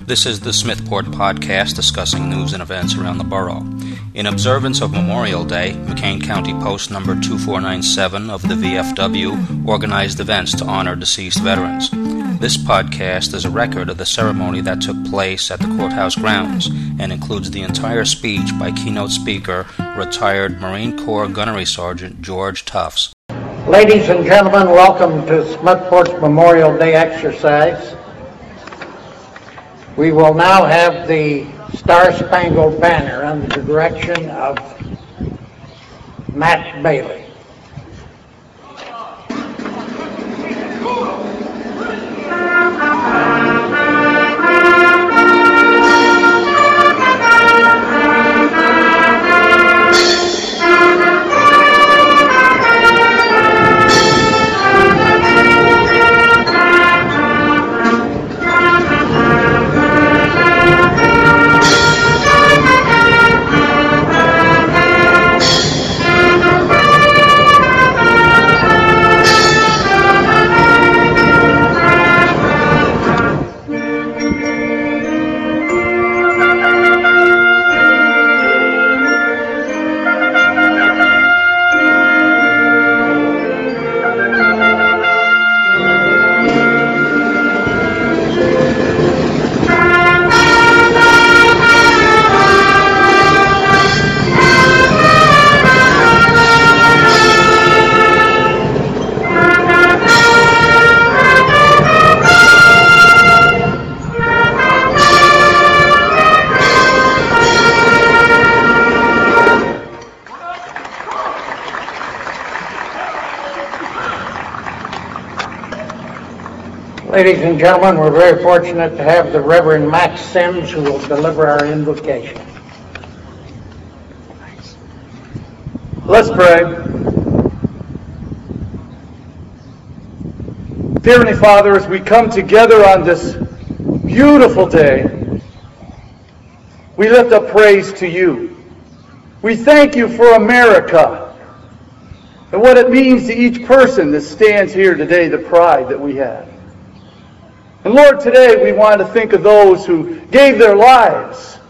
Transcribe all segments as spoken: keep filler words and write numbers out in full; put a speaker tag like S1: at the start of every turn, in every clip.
S1: This is the Smithport Podcast discussing news and events around the borough. In observance of Memorial Day, McCain County Post number two four nine seven of the V F W organized events to honor deceased veterans. This podcast is a record of the ceremony that took place at the courthouse grounds and includes the entire speech by keynote speaker, retired Marine Corps Gunnery Sergeant George Tufts.
S2: Ladies and gentlemen, welcome to Smithport's Memorial Day exercise. We will now have the Star-Spangled Banner under the direction of Matt Bailey. Ladies and gentlemen, we're very fortunate to have the Reverend Max Sims who will deliver our invocation.
S3: Let's pray. Dear Heavenly Father, as we come together on this beautiful day, we lift up praise to you. We thank you for America and what it means to each person that stands here today, the pride that we have. And Lord, today we want to think of those who gave their lives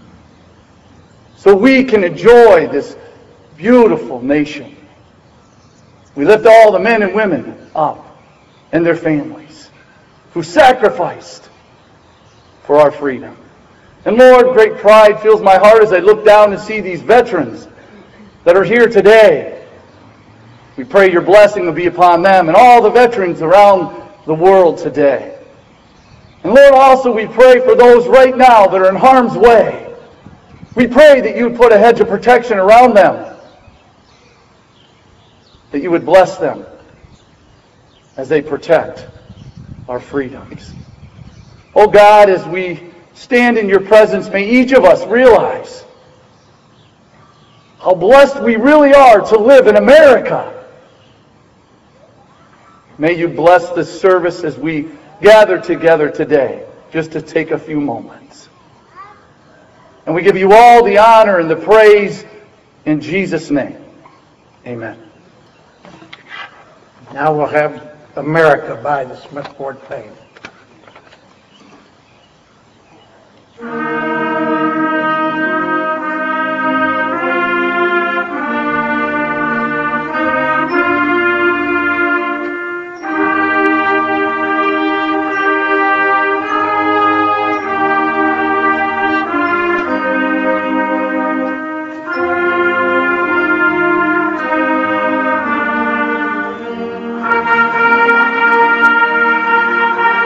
S3: so we can enjoy this beautiful nation. We lift all the men and women up and their families who sacrificed for our freedom. And Lord, great pride fills my heart as I look down and see these veterans that are here today. We pray your blessing will be upon them and all the veterans around the world today. And Lord, also we pray for those right now that are in harm's way. We pray that you would put a hedge of protection around them, that you would bless them as they protect our freedoms. Oh God, as we stand in your presence, may each of us realize how blessed we really are to live in America. May you bless this service as we gather together today, just to take a few moments. And we give you all the honor and the praise in Jesus' name. Amen.
S2: Now we'll have America by the Smithport Band.
S4: Thank you.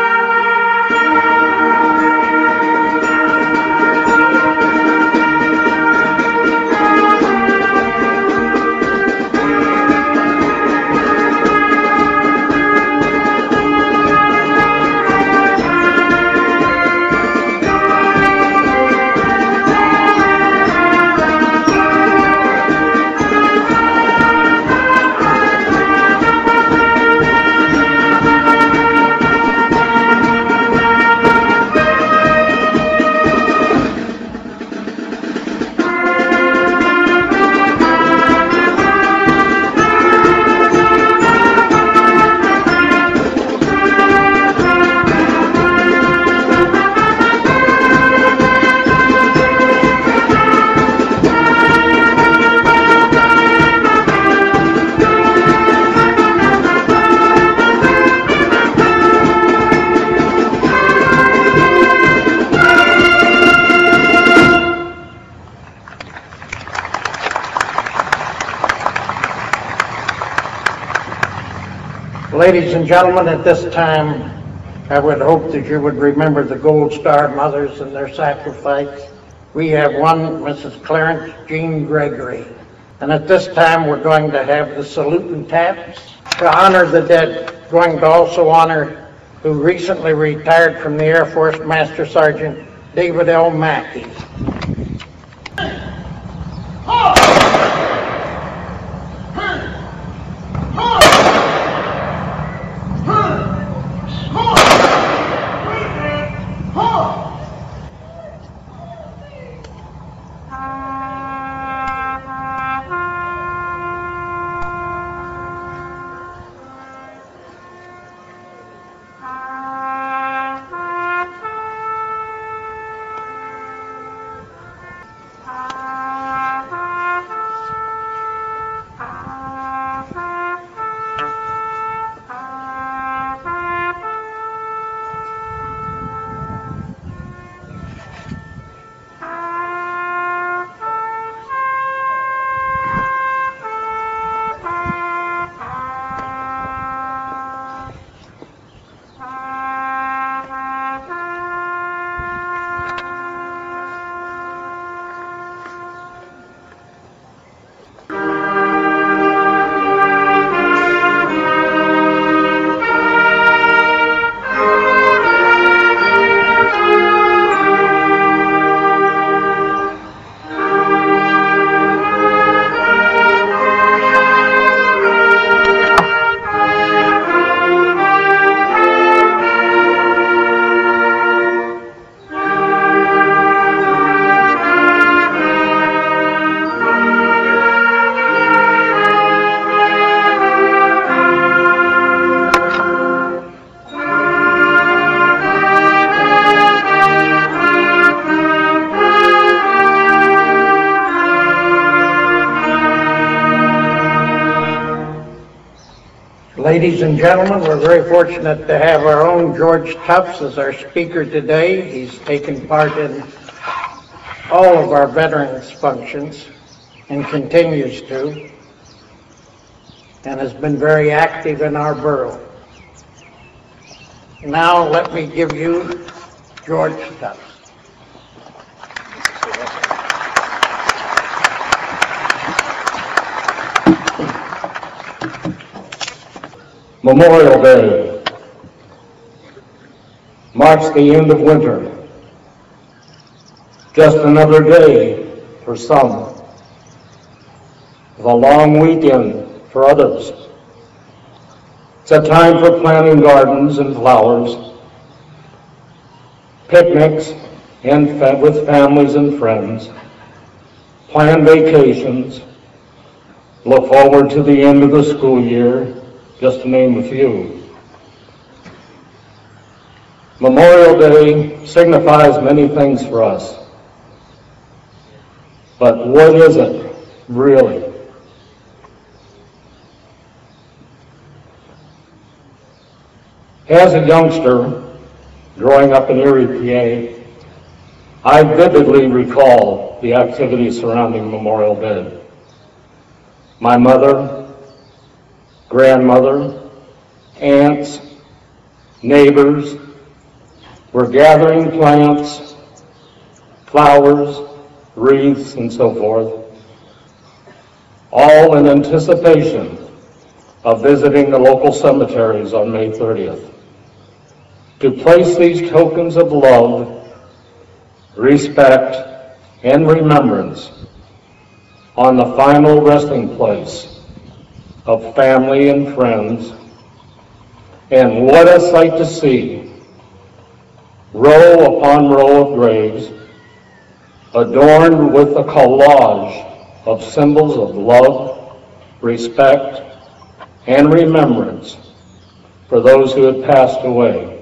S2: Ladies and gentlemen, at this time, I would hope that you would remember the Gold Star mothers and their sacrifice. We have one, Missus Clarence Jean Gregory. And at this time, we're going to have the salute and taps to honor the dead. Going to also honor who recently retired from the Air Force, Master Sergeant David L. Mackey. Ladies and gentlemen, we're very fortunate to have our own George Tufts as our speaker today. He's taken part in all of our veterans functions and continues to, and has been very active in our borough. Now let me give you George Tufts.
S4: Memorial Day marks the end of winter. Just another day for some, the long weekend for others. It's a time for planting gardens and flowers, picnics and fa- with families and friends, plan vacations, look forward to the end of the school year, just to name a few. Memorial Day signifies many things for us. But what is it, really? As a youngster, growing up in Erie, P A, I vividly recall the activities surrounding Memorial Day. My mother, grandmother, aunts, neighbors were gathering plants, flowers, wreaths, and so forth, all in anticipation of visiting the local cemeteries on May thirtieth, to place these tokens of love, respect, and remembrance on the final resting place of family and friends. And what a sight to see, row upon row of graves, adorned with a collage of symbols of love, respect, and remembrance for those who had passed away.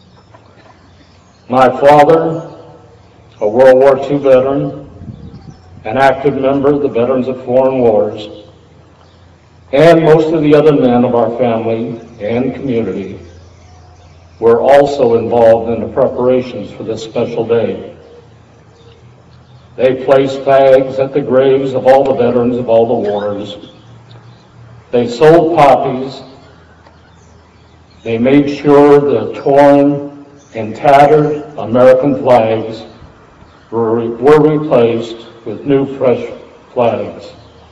S4: My father, a World War Two veteran, an active member of the Veterans of Foreign Wars, and most of the other men of our family and community were also involved in the preparations for this special day. They placed flags at the graves of all the veterans of all the wars. They sold poppies, They made sure the torn and tattered American flags were, were replaced with new, fresh flags.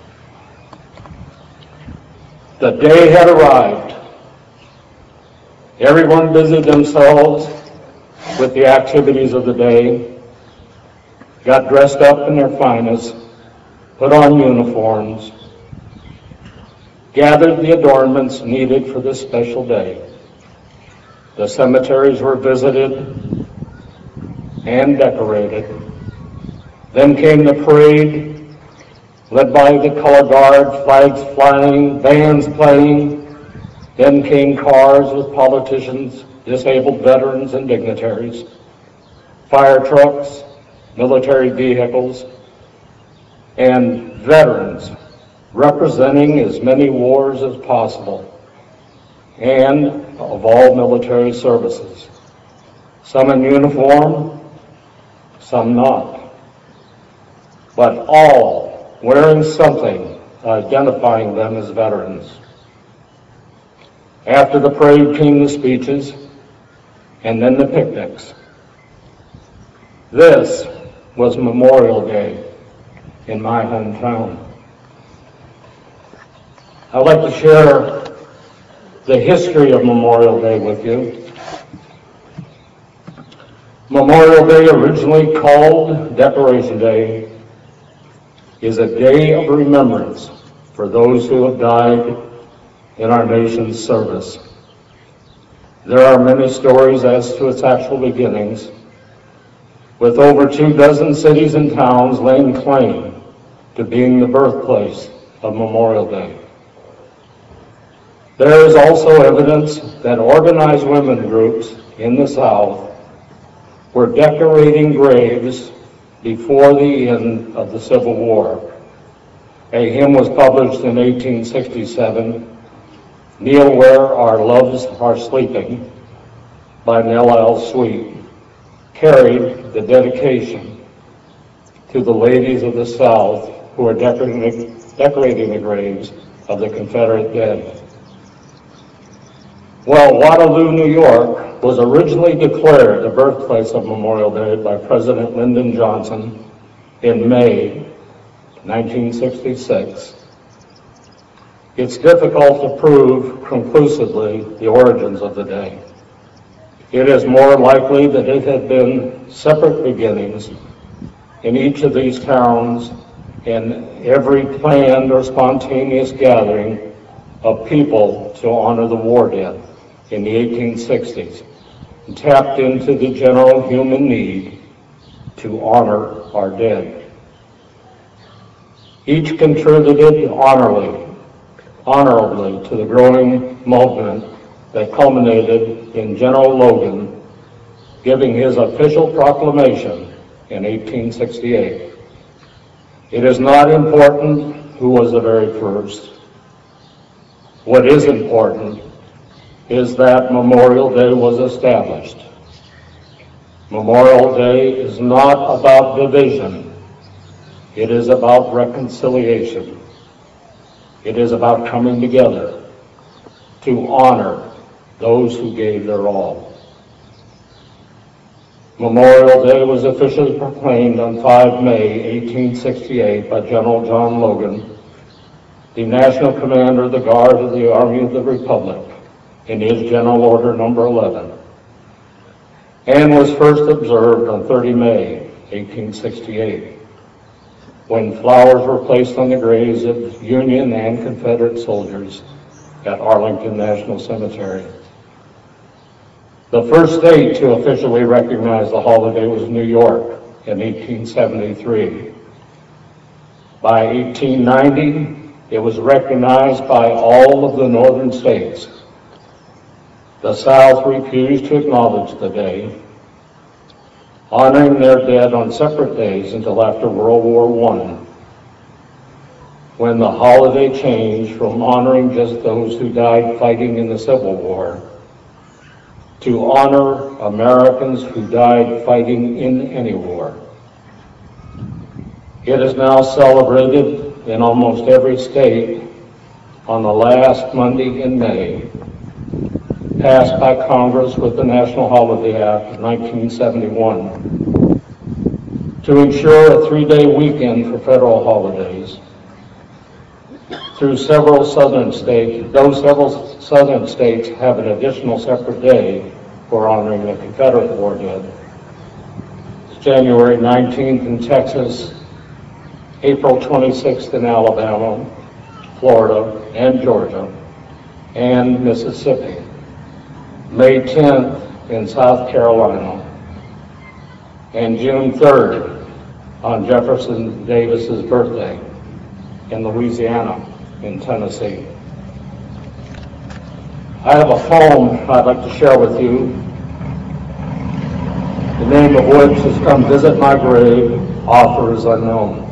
S4: The day had arrived. Everyone busied themselves with the activities of the day, got dressed up in their finest, put on uniforms, gathered the adornments needed for this special day. The cemeteries were visited and decorated. Then came the parade, led by the color guard, flags flying, bands playing. Then came cars with politicians, disabled veterans and dignitaries, fire trucks, military vehicles, and veterans representing as many wars as possible, and of all military services, some in uniform, some not, but all wearing something identifying them as veterans. After the parade came the speeches, and then the picnics. This was Memorial Day in my hometown. I'd like to share the history of Memorial Day with you. Memorial Day, originally called Decoration Day, is a day of remembrance for those who have died in our nation's service. There are many stories as to its actual beginnings, with over two dozen cities and towns laying claim to being the birthplace of Memorial Day. There is also evidence that organized women groups in the South were decorating graves before the end of the Civil War. A hymn was published in eighteen sixty-seven, "Kneel Where Our Loves Are Sleeping," by Nell L. Sweet, carried the dedication to the ladies of the South who are decorating, decorating the graves of the Confederate dead. Well, Waterloo, New York was originally declared the birthplace of Memorial Day by President Lyndon Johnson in May nineteen sixty-six. It's difficult to prove conclusively the origins of the day. It is more likely that it had been separate beginnings in each of these towns, and every planned or spontaneous gathering of people to honor the war dead in the eighteen sixties, and tapped into the general human need to honor our dead. Each contributed honorably, honorably to the growing movement that culminated in General Logan giving his official proclamation in eighteen sixty-eight. It is not important who was the very first. What is important is that Memorial Day was established. Memorial Day is not about division. It is about reconciliation. It is about coming together to honor those who gave their all. Memorial Day was officially proclaimed on the fifth of May, eighteen sixty-eight by General John Logan, the National Commander of the Guard of the Army of the Republic, in his General Order number eleven, and was first observed on the thirtieth of May, eighteen sixty-eight, when flowers were placed on the graves of Union and Confederate soldiers at Arlington National Cemetery. The first state to officially recognize the holiday was New York in eighteen seventy-three. By eighteen ninety, it was recognized by all of the northern states. The South refused to acknowledge the day, honoring their dead on separate days until after World War One, when the holiday changed from honoring just those who died fighting in the Civil War to honor Americans who died fighting in any war. It is now celebrated in almost every state on the last Monday in May, passed by Congress with the National Holiday Act of nineteen seventy-one to ensure a three-day weekend for federal holidays. Through several southern states, those several southern states have an additional separate day for honoring the Confederate war dead. It's January nineteenth in Texas, April twenty-sixth in Alabama, Florida, and Georgia, and Mississippi, May tenth in South Carolina, and June third on Jefferson Davis's birthday in Louisiana and Tennessee. I have a poem I'd like to share with you, the name of which is Come Visit My Grave, author is unknown.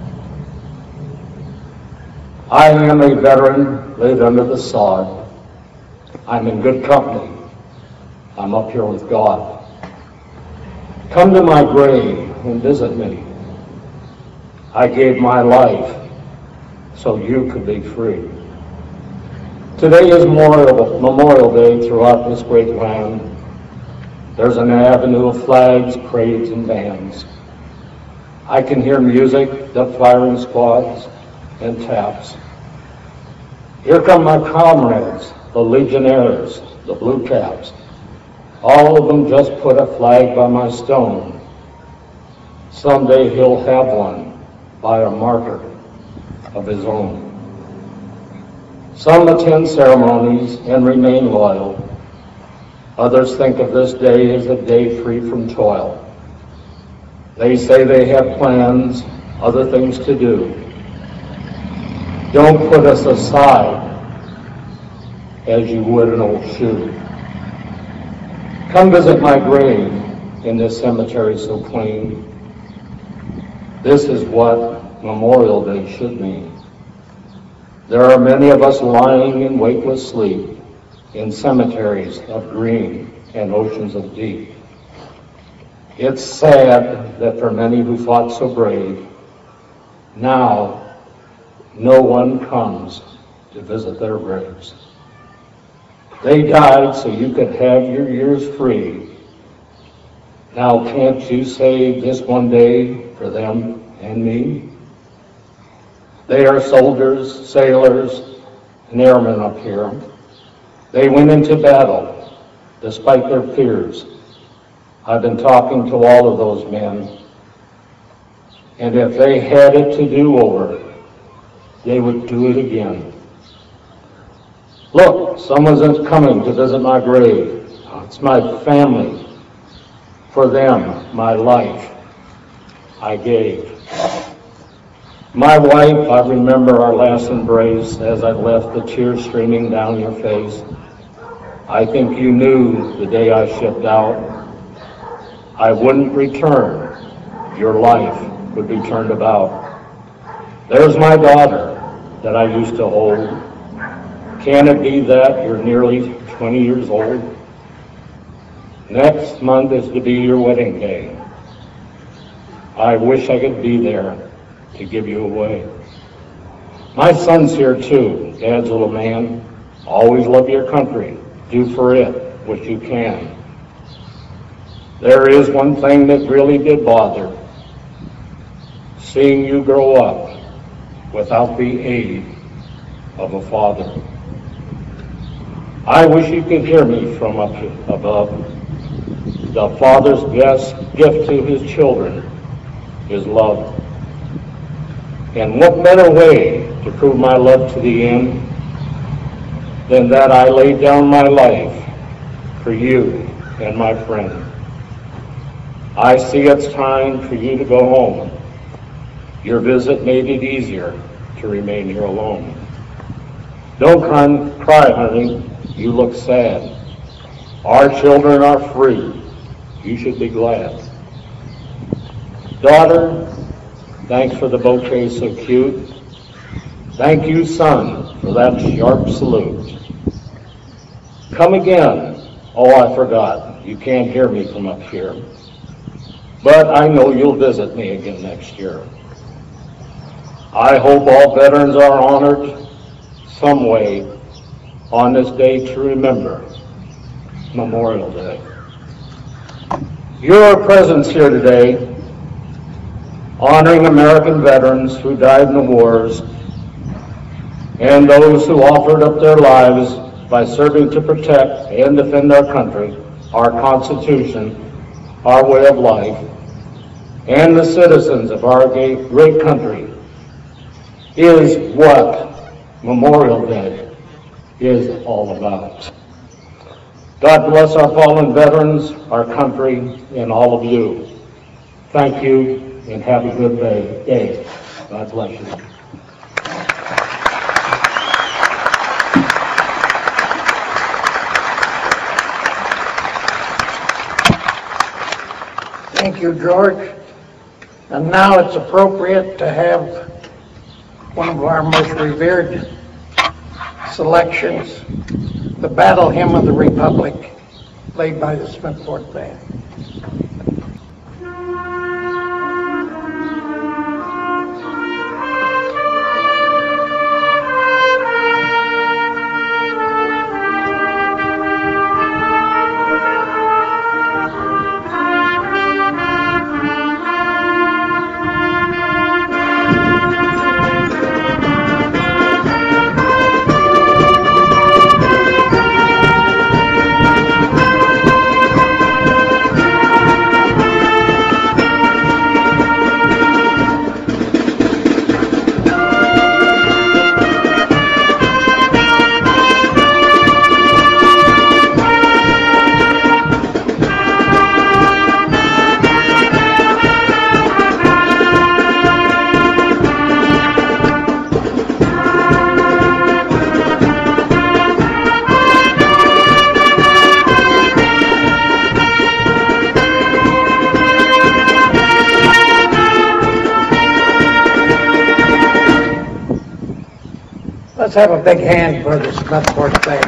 S4: I am a veteran laid under the sod. I'm in good company. I'm up here with God. Come to my grave and visit me. I gave my life so you could be free. Today is Memorial, Memorial Day throughout this great land. There's an avenue of flags, parades, and bands. I can hear music, the firing squads, and taps. Here come my comrades, the Legionnaires, the Blue Caps. All of them just put a flag by my stone. Someday he'll have one by a marker of his own. Some attend ceremonies and remain loyal. Others think of this day as a day free from toil. They say they have plans, other things to do. Don't put us aside as you would an old shoe. Come visit my grave in this cemetery so clean. This is what Memorial Day should mean. There are many of us lying in weightless sleep in cemeteries of green and oceans of deep. It's sad that for many who fought so brave, now no one comes to visit their graves. They died so you could have your years free. Now can't you save this one day for them and me? They are soldiers, sailors, and airmen up here. They went into battle despite their fears. I've been talking to all of those men, and if they had it to do over, they would do it again. Look, someone's coming to visit my grave. It's my family. For them, my life I gave. My wife, I remember our last embrace as I left, the tears streaming down your face. I think you knew the day I shipped out, I wouldn't return. Your life would be turned about. There's my daughter that I used to hold. Can it be that you're nearly twenty years old? Next month is to be your wedding day. I wish I could be there to give you away. My son's here too, Dad's little man. Always love your country. Do for it what you can. There is one thing that really did bother. Seeing you grow up without the aid of a father. I wish you could hear me from up above. The father's best gift to his children is love. And what better way to prove my love to the end than that I laid down my life for you and my friend. I see it's time for you to go home. Your visit made it easier to remain here alone. Don't cry, cry, honey. You look sad. Our children are free. You should be glad. Daughter, thanks for the bouquet so cute. Thank you, son, for that sharp salute. Come again. Oh, I forgot. You can't hear me from up here. But I know you'll visit me again next year. I hope all veterans are honored some way on this day to remember Memorial Day. Your presence here today, honoring American veterans who died in the wars and those who offered up their lives by serving to protect and defend our country, our Constitution, our way of life, and the citizens of our great country is what Memorial Day is all about. God bless our fallen veterans, our country, and all of you. Thank you, and have a good day. God bless you.
S2: Thank you, George. And now it's appropriate to have one of our most revered selections, the Battle Hymn of the Republic, played by the Smithport Band. Let's have a big hand for the Smithport Band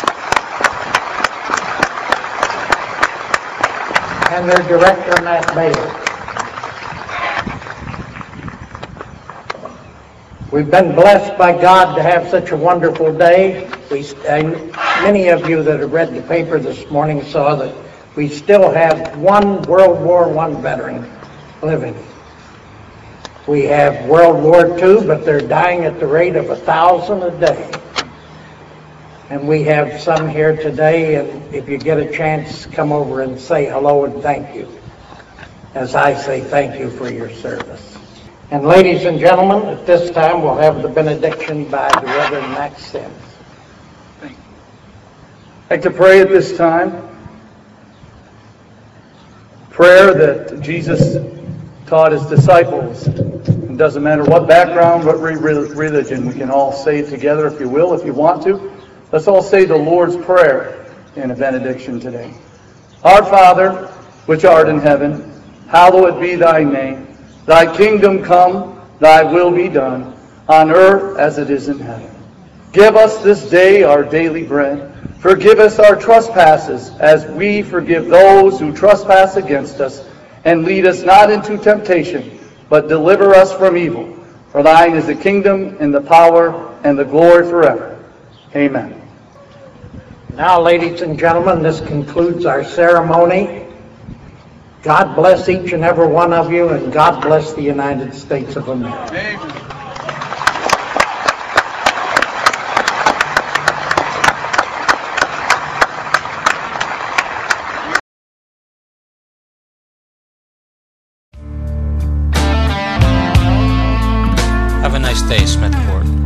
S2: and their director, Matt Bailey. We've been blessed by God to have such a wonderful day. We, and many of you that have read the paper this morning saw that we still have one World War One veteran living. We have World War Two, but they're dying at the rate of a thousand a day. And we have some here today, and if you get a chance, come over and say hello and thank you, as I say thank you for your service. And ladies and gentlemen, at this time we'll have the benediction by the Reverend Max Sims.
S3: I'd like to pray at this time. Prayer that Jesus taught his disciples. It doesn't matter what background, what re- religion, we can all say it together if you will, if you want to. Let's all say the Lord's Prayer in a benediction today. Our Father, which art in heaven, hallowed be thy name. Thy kingdom come, thy will be done, on earth as it is in heaven. Give us this day our daily bread. Forgive us our trespasses, as we forgive those who trespass against us. And lead us not into temptation, but deliver us from evil. For thine is the kingdom, and the power, and the glory forever. Amen.
S2: Now, ladies and gentlemen, this concludes our ceremony. God bless each and every one of you, and God bless the United States of America.
S3: Amen.
S1: Have a nice day, Smithport.